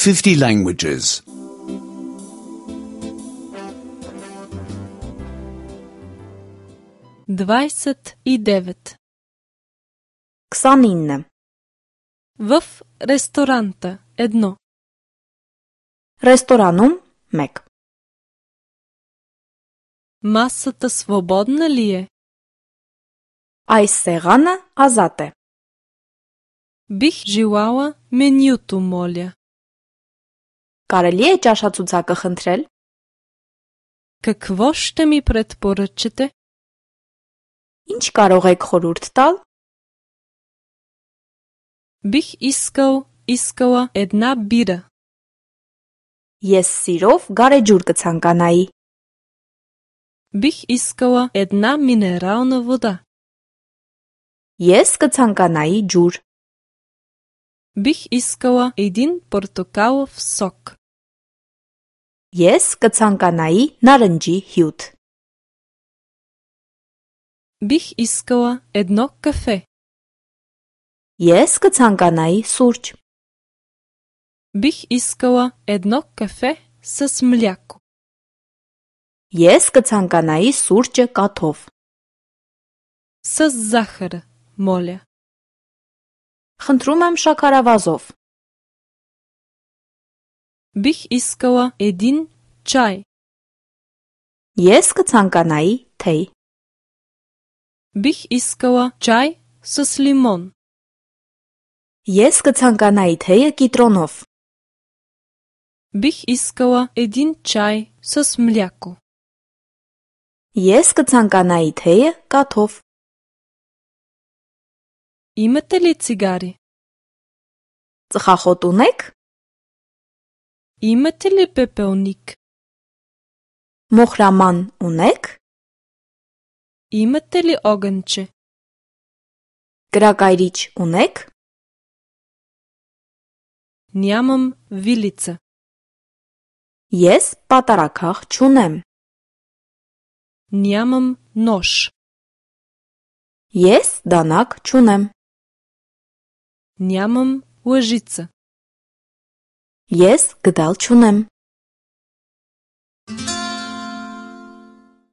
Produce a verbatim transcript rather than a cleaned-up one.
fifty languages. двадесет и девет. քսանինը В ресторанта едно. Ռեստորանում մեկ Масата свободна ли е? Այս սեղանը ազատ է Бих желала менюто, моля. Կարելի է ճաշացուցակը խնդրել Какво ще ми предпоръчате? Ինչ կարող եք խորհուրդ տալ Бих искал, искала една бира. Ես սիրով գարեջուր կցանկանայի Бих искала една минерална вода. Ես կցանկանայի ջուր Бих искала един портокалов сок. Ես կցանկանայի նարնջի հյութ Бих искала едно кафе. Ես կցանկանայի սուրճ Бих искала едно кафе с мляко. Ես կցանկանայի սուրճը կաթով С захара, моля. Խնդրում եմ շաքարավազով Бих искала един чай. Ես կցանկանայի թեյ Бих искала чай с лимон. Ես կցանկանայի թեյը կիտրոնով Бих искала един чай с мляко. Ես կցանկանայի թեյը կաթով Имате ли цигари? Ծխախոտ ունեք Имате ли пепелник? Մոխրաման ունեք Имате ли огънче? Կրակայրիչ ունեք Нямам вилица. Ես պատարակախ չունեմ Нямам нож. Ես դանակ չունեմ Нямам лъжица. Ես գդալ չունեմ